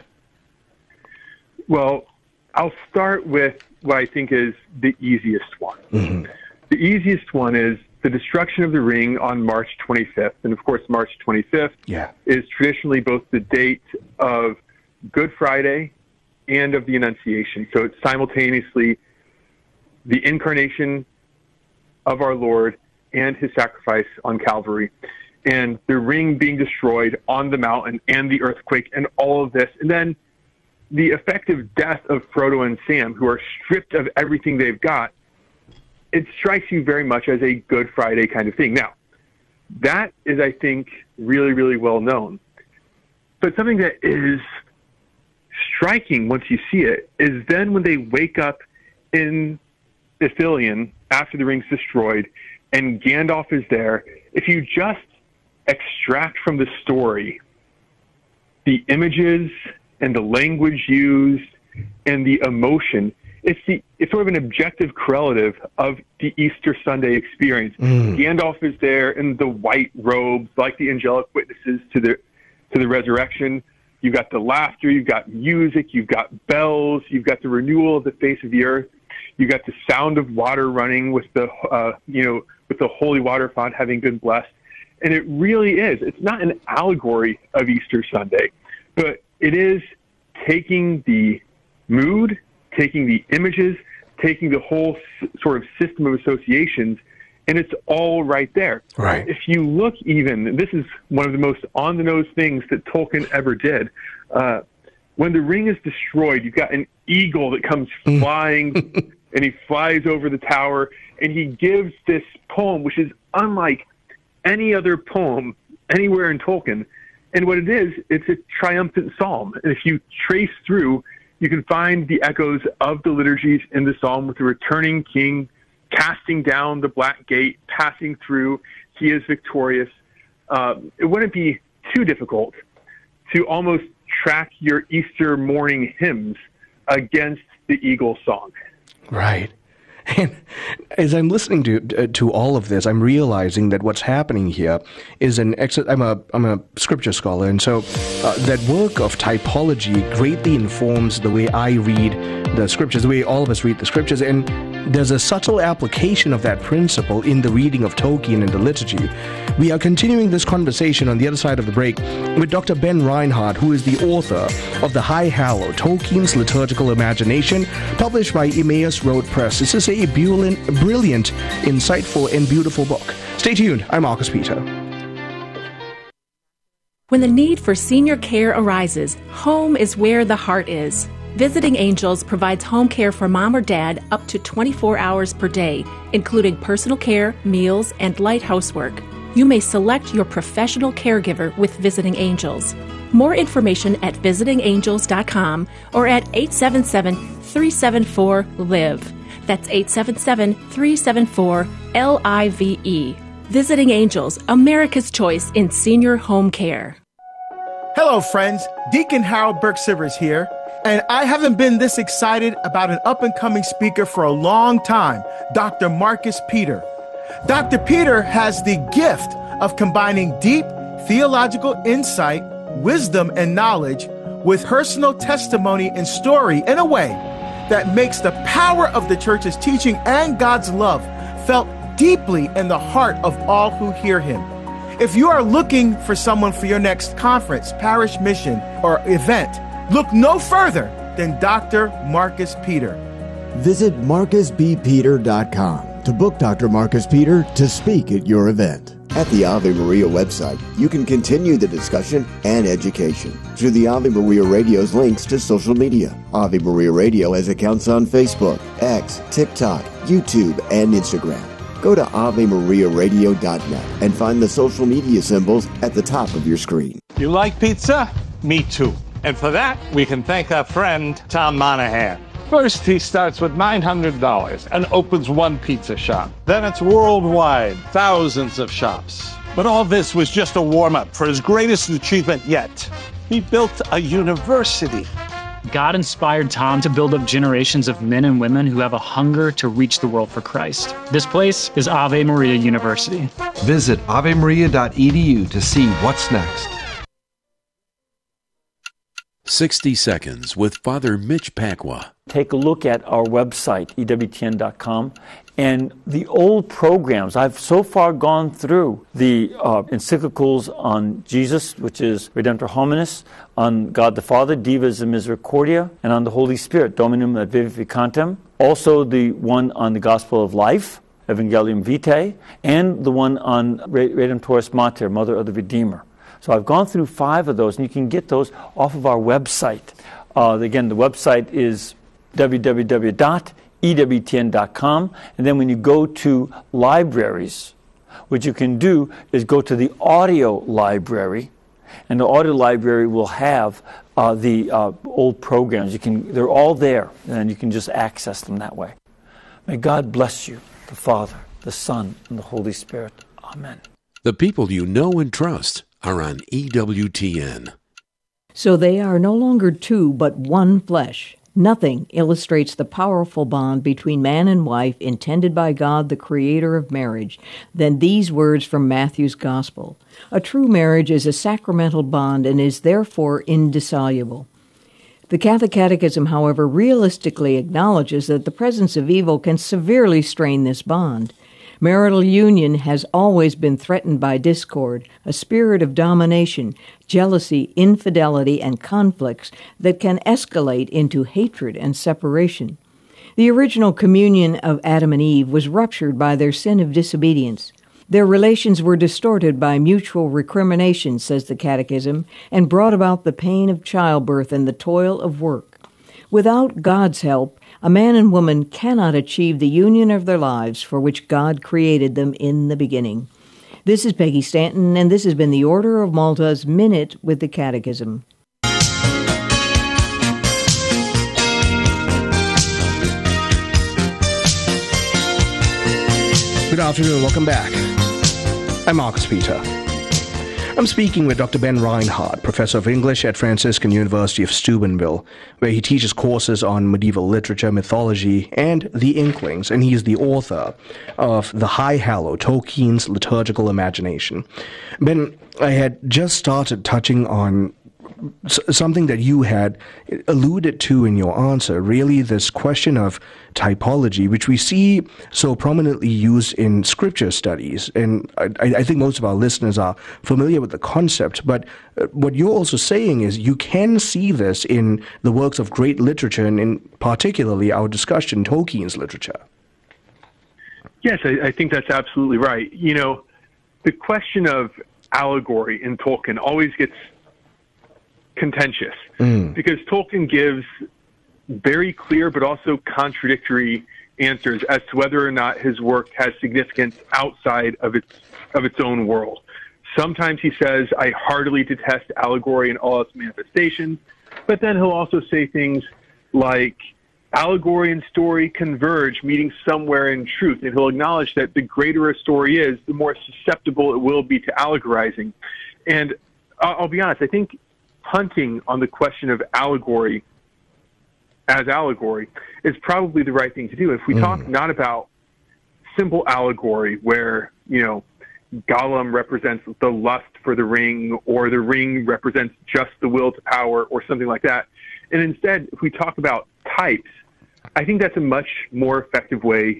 Well, I'll start with what I think is the easiest one. Mm-hmm. The easiest one is the destruction of the ring on March twenty-fifth. And of course, March twenty-fifth yeah. is traditionally both the date of Good Friday and of the Annunciation. So it's simultaneously the incarnation of our Lord and his sacrifice on Calvary, and the ring being destroyed on the mountain, and the earthquake, and all of this. And then the effective death of Frodo and Sam, who are stripped of everything they've got. It strikes you very much as a Good Friday kind of thing. Now, that is, I think, really, really well known. But something that is striking once you see it is then when they wake up in Ithilien after the ring's destroyed and Gandalf is there, if you just extract from the story the images and the language used and the emotion, it's the it's sort of an objective correlative of the Easter Sunday experience. Mm. Gandalf is there in the white robes, like the angelic witnesses to the to the resurrection. You've got the laughter, you've got music, you've got bells, you've got the renewal of the face of the earth, you've got the sound of water running with the uh, you know with the holy water font having been blessed, And it really is. It's not an allegory of Easter Sunday, but it is taking the mood, taking the images, taking the whole s- sort of system of associations, and it's all right there. Right. If you look even, this is one of the most on-the-nose things that Tolkien ever did. Uh, when the ring is destroyed, you've got an eagle that comes flying, and he flies over the tower, and he gives this poem, which is unlike any other poem anywhere in Tolkien. And what it is, it's a triumphant psalm. And if you trace through, you can find the echoes of the liturgies in the psalm with the returning king casting down the black gate, passing through. He is victorious. Uh, it wouldn't be too difficult to almost track your Easter morning hymns against the eagle song. Right. And as I'm listening to uh, to all of this, I'm realizing that what's happening here is an ex- I'm a I'm a scripture scholar, and so uh, that work of typology greatly informs the way I read the scriptures, the way all of us read the scriptures, and there's a subtle application of that principle in the reading of Tolkien and the liturgy. We are continuing this conversation on the other side of the break with Doctor Ben Reinhardt, who is the author of The High Hallow, Tolkien's Liturgical Imagination, published by Emmaus Road Press. This is a brilliant, brilliant, insightful, and beautiful book. Stay tuned. I'm Marcus Peter. When the need for senior care arises, home is where the heart is. Visiting Angels provides home care for mom or dad up to twenty-four hours per day, including personal care, meals, and light housework. You may select your professional caregiver with Visiting Angels. More information at visiting angels dot com or at eight seven seven, three seven four, L I V E. That's eight seven seven, three seven four, L I V E. Visiting Angels, America's choice in senior home care. Hello, friends. Deacon Harold Burke-Sivers here. And I haven't been this excited about an up-and-coming speaker for a long time, Doctor Marcus Peter. Doctor Peter has the gift of combining deep theological insight, wisdom, and knowledge with personal testimony and story in a way that makes the power of the church's teaching and God's love felt deeply in the heart of all who hear him. If you are looking for someone for your next conference, parish mission, or event, look no further than Doctor Marcus Peter. Visit marcus b peter dot com to book Doctor Marcus Peter to speak at your event. At the Ave Maria website, you can continue the discussion and education through the Ave Maria Radio's links to social media. Ave Maria Radio has accounts on Facebook, X, TikTok, YouTube, and Instagram. Go to ave maria radio dot net and find the social media symbols at the top of your screen. You like pizza? Me too. And for that, we can thank our friend, Tom Monahan. First, he starts with nine hundred dollars and opens one pizza shop. Then it's worldwide, thousands of shops. But all this was just a warm-up for his greatest achievement yet. He built a university. God inspired Tom to build up generations of men and women who have a hunger to reach the world for Christ. This place is Ave Maria University. Visit ave maria dot e d u to see what's next. sixty Seconds with Father Mitch Pacwa. Take a look at our website, e w t n dot com, and the old programs. I've so far gone through the uh, encyclicals on Jesus, which is Redemptor Hominis, on God the Father, Divas and Misericordia, and on the Holy Spirit, Dominum et Vivificantem. Also the one on the Gospel of Life, Evangelium Vitae, and the one on Redemptoris Mater, Mother of the Redeemer. So I've gone through five of those, and you can get those off of our website. Uh, again, the website is w w w dot e w t n dot com. And then when you go to libraries, what you can do is go to the audio library, and the audio library will have uh, the uh, old programs. You can, they're all there, and you can just access them that way. May God bless you, the Father, the Son, and the Holy Spirit. Amen. The people you know and trust are on E W T N. So they are no longer two, but one flesh. Nothing illustrates the powerful bond between man and wife intended by God, the creator of marriage, than these words from Matthew's Gospel. A true marriage is a sacramental bond and is therefore indissoluble. The Catholic Catechism, however, realistically acknowledges that the presence of evil can severely strain this bond. Marital union has always been threatened by discord, a spirit of domination, jealousy, infidelity, and conflicts that can escalate into hatred and separation. The original communion of Adam and Eve was ruptured by their sin of disobedience. Their relations were distorted by mutual recrimination, says the Catechism, and brought about the pain of childbirth and the toil of work. Without God's help, a man and woman cannot achieve the union of their lives for which God created them in the beginning. This is Peggy Stanton, and this has been the Order of Malta's Minute with the Catechism. Good afternoon, welcome back. I'm Marcus Peter. I'm speaking with Doctor Ben Reinhardt, Professor of English at Franciscan University of Steubenville, where he teaches courses on medieval literature, mythology, and the Inklings, and he is the author of The High Hallow, Tolkien's Liturgical Imagination. Ben, I had just started touching on something that you had alluded to in your answer, really this question of typology, which we see so prominently used in scripture studies. And I, I think most of our listeners are familiar with the concept, but what you're also saying is you can see this in the works of great literature, and in particularly our discussion, Tolkien's literature. Yes, I, I think that's absolutely right. You know, the question of allegory in Tolkien always gets contentious mm. because Tolkien gives very clear but also contradictory answers as to whether or not his work has significance outside of its of its own world. Sometimes he says, I heartily detest allegory in all its manifestations, but then he'll also say things like allegory and story converge, meeting somewhere in truth, and he'll acknowledge that the greater a story is, the more susceptible it will be to allegorizing. And I'll, I'll be honest, I think hunting on the question of allegory as allegory is probably the right thing to do. If we mm. talk not about simple allegory where, you know, Gollum represents the lust for the ring, or the ring represents just the will to power, or something like that. And instead, if we talk about types, I think that's a much more effective way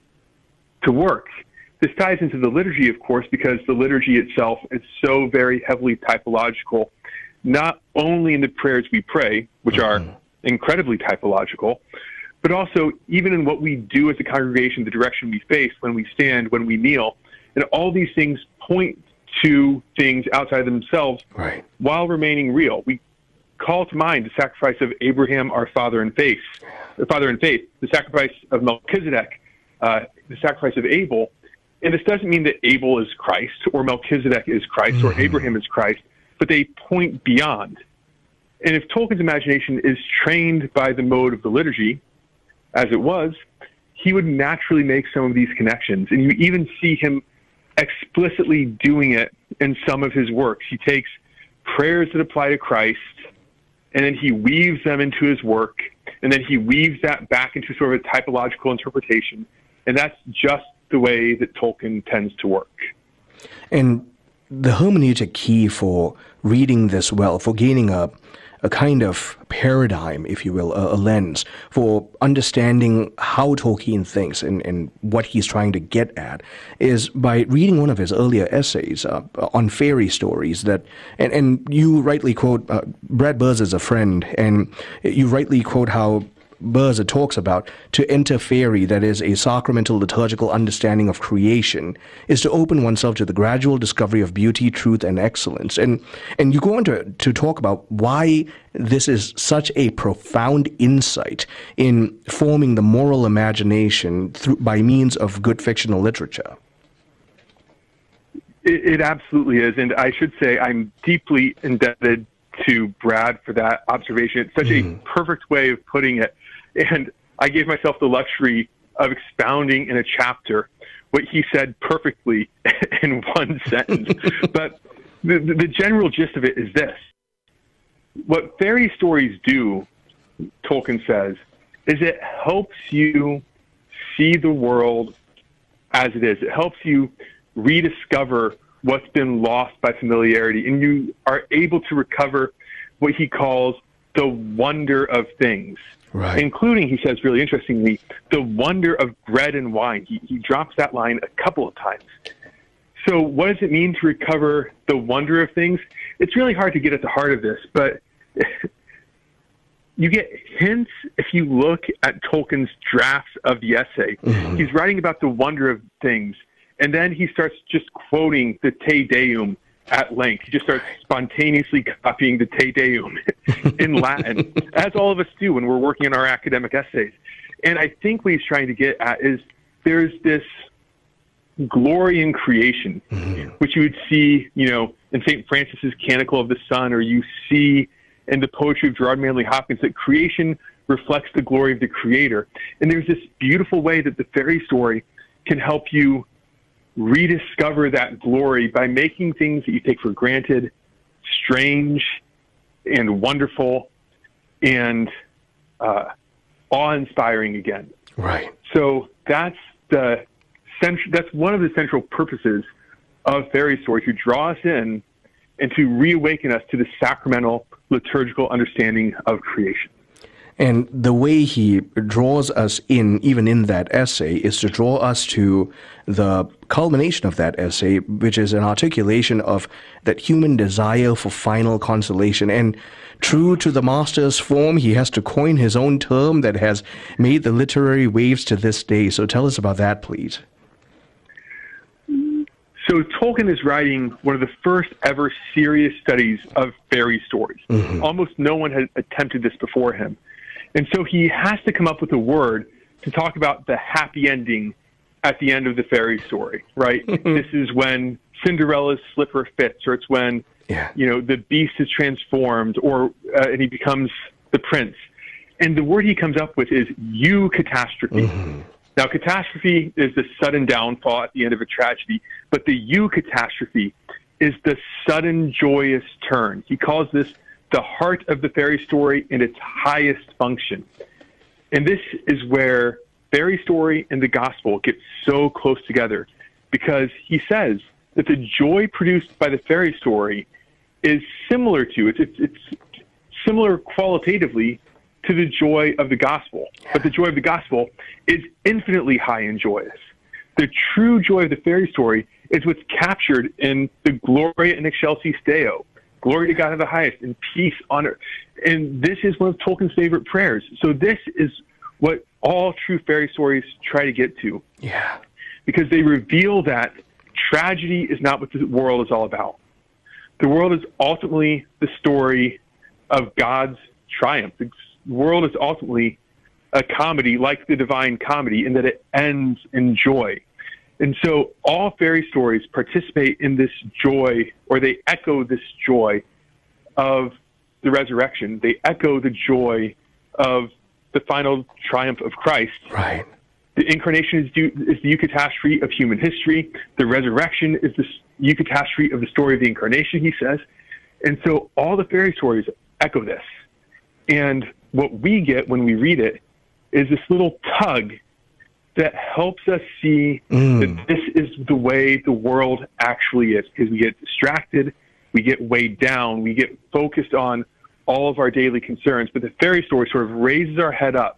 to work. This ties into the liturgy, of course, because the liturgy itself is so very heavily typological, not only in the prayers we pray, which are incredibly typological, but also even in what we do as a congregation, the direction we face, when we stand, when we kneel. And all these things point to things outside themselves right. while remaining real. We call to mind the sacrifice of Abraham, our father in faith, the father in faith, the sacrifice of Melchizedek, uh, the sacrifice of Abel. And this doesn't mean that Abel is Christ, or Melchizedek is Christ, mm-hmm. or Abraham is Christ, but they point beyond. And if Tolkien's imagination is trained by the mode of the liturgy, as it was, he would naturally make some of these connections. And you even see him explicitly doing it in some of his works. He takes prayers that apply to Christ, and then he weaves them into his work, and then he weaves that back into sort of a typological interpretation. And that's just the way that Tolkien tends to work. And the hermeneutic key for reading this well, for gaining a a kind of paradigm, if you will, a, a lens for understanding how Tolkien thinks and, and what he's trying to get at, is by reading one of his earlier essays uh, on fairy stories that, and, and you rightly quote, uh, Brad Burrs is a friend, and you rightly quote how Burza talks about to enter fairy, that is a sacramental liturgical understanding of creation, is to open oneself to the gradual discovery of beauty, truth, and excellence. And and you go on to, to talk about why this is such a profound insight in forming the moral imagination through, by means of good fictional literature. It, it absolutely is. And I should say I'm deeply indebted to Brad for that observation. It's such mm. a perfect way of putting it. And I gave myself the luxury of expounding in a chapter what he said perfectly in one sentence. But the, the general gist of it is this. What fairy stories do, Tolkien says, is it helps you see the world as it is. It helps you rediscover what's been lost by familiarity, and you are able to recover what he calls the wonder of things, right. including, he says really interestingly, the wonder of bread and wine. He, he drops that line a couple of times. So what does it mean to recover the wonder of things? It's really hard to get at the heart of this, but you get hints if you look at Tolkien's drafts of the essay. Mm-hmm. He's writing about the wonder of things, and then he starts just quoting the Te Deum at length. He just starts spontaneously copying the Te Deum in Latin, as all of us do when we're working on our academic essays. And I think what he's trying to get at is there's this glory in creation, mm-hmm. which you would see, you know, in Saint Francis's Canticle of the Sun, or you see in the poetry of Gerard Manley Hopkins, that creation reflects the glory of the Creator. And there's this beautiful way that the fairy story can help you rediscover that glory by making things that you take for granted strange and wonderful and uh, awe-inspiring again. Right. So that's the cent- that's one of the central purposes of fairy story, to draw us in and to reawaken us to the sacramental liturgical understanding of creation. And the way he draws us in, even in that essay, is to draw us to the culmination of that essay, which is an articulation of that human desire for final consolation. And true to the master's form, he has to coin his own term that has made the literary waves to this day. So tell us about that, please. So Tolkien is writing one of the first ever serious studies of fairy stories. Mm-hmm. Almost no one had attempted this before him. And so he has to come up with a word to talk about the happy ending at the end of the fairy story, right? This is when Cinderella's slipper fits, or it's when, yeah. you know, the beast is transformed, or uh, and he becomes the prince. And the word he comes up with is eucatastrophe. Mm-hmm. Now, catastrophe is the sudden downfall at the end of a tragedy, but the eucatastrophe is the sudden joyous turn. He calls this the heart of the fairy story in its highest function. And this is where fairy story and the gospel get so close together, because he says that the joy produced by the fairy story is similar to, it's, it's, it's similar qualitatively to the joy of the gospel. But the joy of the gospel is infinitely high and joyous. The true joy of the fairy story is what's captured in the Gloria in Excelsis Deo, glory to God in the highest, and peace on earth. And this is one of Tolkien's favorite prayers. So this is what all true fairy stories try to get to. Yeah. Because they reveal that tragedy is not what the world is all about. The world is ultimately the story of God's triumph. The world is ultimately a comedy like the Divine Comedy, in that it ends in joy. And so all fairy stories participate in this joy, or they echo this joy of the resurrection. They echo the joy of the final triumph of Christ. Right. The incarnation is, due, is the eucatastrophe of human history. The resurrection is the eucatastrophe of the story of the incarnation, he says. And so all the fairy stories echo this. And what we get when we read it is this little tug that helps us see mm. that this is the way the world actually is, because we get distracted, we get weighed down, we get focused on all of our daily concerns, but the fairy story sort of raises our head up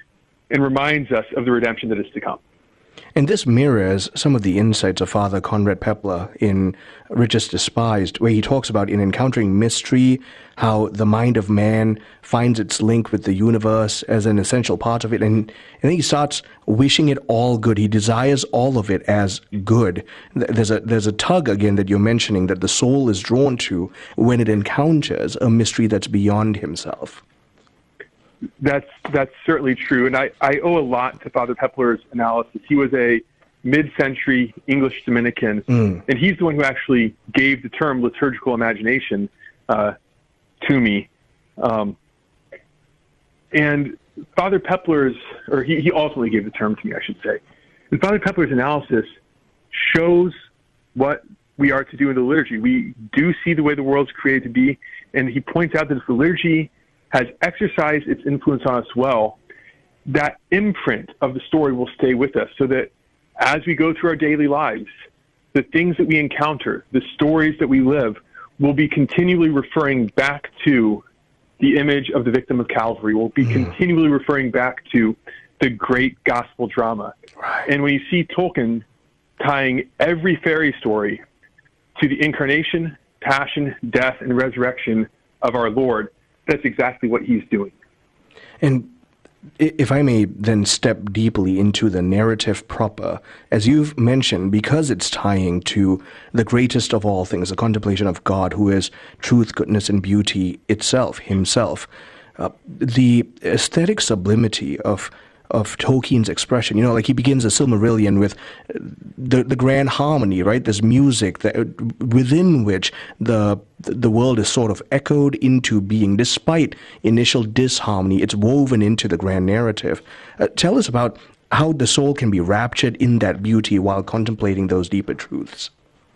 and reminds us of the redemption that is to come. And this mirrors some of the insights of Father Conrad Peppler in Richest Despised, where he talks about, in encountering mystery, how the mind of man finds its link with the universe as an essential part of it. And, and then he starts wishing it all good. He desires all of it as good. There's a, there's a tug, again, that you're mentioning, that the soul is drawn to when it encounters a mystery that's beyond himself. That's that's certainly true, and I, I owe a lot to Father Peppler's analysis. He was a mid-century English Dominican, mm. and he's the one who actually gave the term liturgical imagination uh, to me. Um, and Father Peppler's, or he, he ultimately gave the term to me, I should say. And Father Peppler's analysis shows what we are to do in the liturgy. We do see the way the world's created to be, and he points out that if the liturgy has exercised its influence on us well, that imprint of the story will stay with us, so that as we go through our daily lives, the things that we encounter, the stories that we live, will be continually referring back to the image of the victim of Calvary. We'll be mm. continually referring back to the great gospel drama. Right. And when you see Tolkien tying every fairy story to the incarnation, passion, death, and resurrection of our Lord, that's exactly what he's doing. And if I may then step deeply into the narrative proper, as you've mentioned, because it's tying to the greatest of all things, the contemplation of God, who is truth, goodness, and beauty itself, himself, uh, the aesthetic sublimity of of Tolkien's expression, you know, like he begins the Silmarillion with the the grand harmony, right? This music that within which the the world is sort of echoed into being, despite initial disharmony. It's woven into the grand narrative. Uh, tell us about how the soul can be raptured in that beauty while contemplating those deeper truths.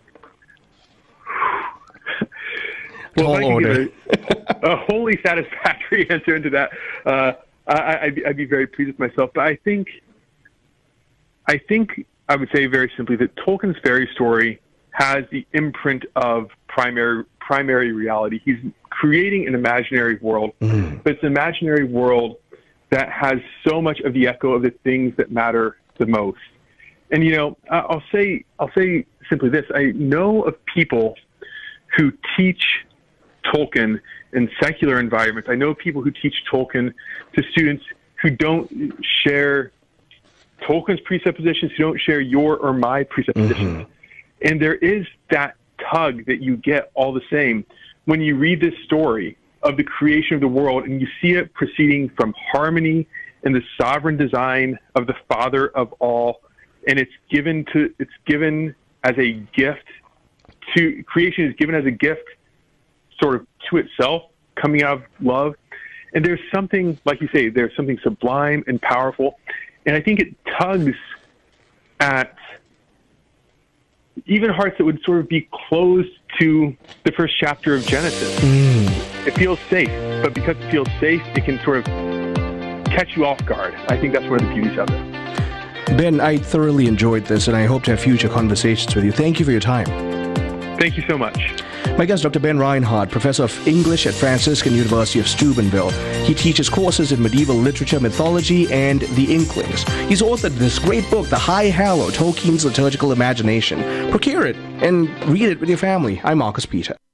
Well, Tall if I can order. give a, a wholly satisfactory answer into that, uh, I, I'd, be, I'd be very pleased with myself. But I think, I think I would say very simply that Tolkien's fairy story has the imprint of primary primary reality. He's creating an imaginary world, mm. but it's an imaginary world that has so much of the echo of the things that matter the most. And you know, I'll say I'll say simply this: I know of people who teach Tolkien in secular environments. I know people who teach Tolkien to students who don't share Tolkien's presuppositions, who don't share your or my presuppositions. Mm-hmm. And there is that tug that you get all the same when you read this story of the creation of the world and you see it proceeding from harmony and the sovereign design of the Father of all, and it's given to it's given as a gift to creation is given as a gift sort of to itself, coming out of love. And there's something, like you say, there's something sublime and powerful. And I think it tugs at even hearts that would sort of be closed to the first chapter of Genesis. Mm. It feels safe, but because it feels safe, it can sort of catch you off guard. I think that's one of the beauties of it. Ben, I thoroughly enjoyed this, and I hope to have future conversations with you. Thank you for your time. Thank you so much. My guest, Doctor Ben Reinhardt, professor of English at Franciscan University of Steubenville. He teaches courses in medieval literature, mythology, and the Inklings. He's authored this great book, The High Hallow, Tolkien's Liturgical Imagination. Procure it and read it with your family. I'm Marcus Peter.